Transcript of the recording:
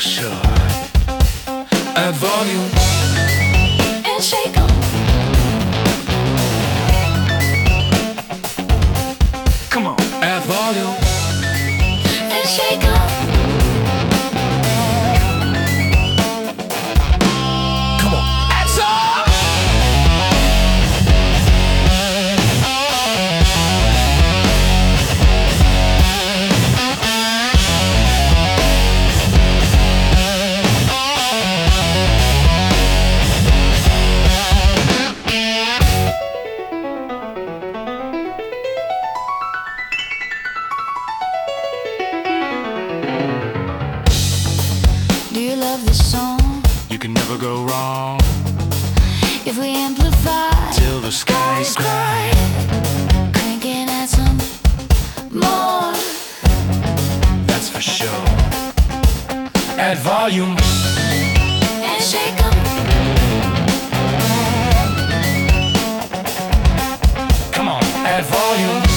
sure. Add volume and shake 'em. Come on, add volume And shake 'em. Come on, add some. Do you love this song? You can never go wrong If we amplify till the skies cry. cranking at some more. That's for sure. Add volume And shake 'em. Come on, add volume